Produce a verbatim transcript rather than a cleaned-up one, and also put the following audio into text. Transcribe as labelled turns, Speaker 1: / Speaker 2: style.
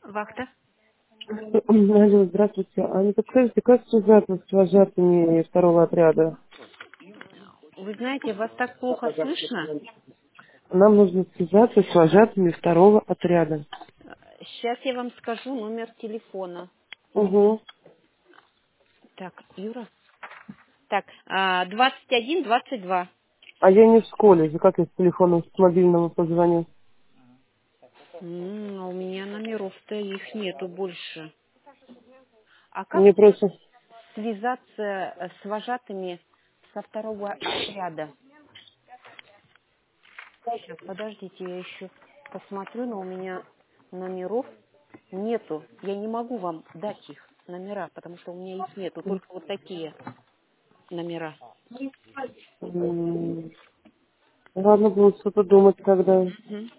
Speaker 1: Вахта.
Speaker 2: Алло, здравствуйте. А не подскажете, как связаться с вожатыми второго отряда?
Speaker 1: Вы знаете, вас так плохо слышно.
Speaker 2: Нам нужно связаться с вожатыми второго отряда.
Speaker 1: Сейчас я вам скажу номер телефона.
Speaker 2: Угу.
Speaker 1: Так, Юра. Так, а, двадцать один двадцать два.
Speaker 2: А я не в школе, же как я с телефона, с мобильного позвоню?
Speaker 1: М, а у меня номеров-то их нету больше. А как
Speaker 2: Мне просто...
Speaker 1: связаться э, с вожатыми со второго отряда? Сейчас, подождите, я еще посмотрю, но у меня номеров нету. Я не могу вам дать их номера, потому что у меня их нету, только вот такие номера.
Speaker 2: м, Ладно, буду что-то думать, когда...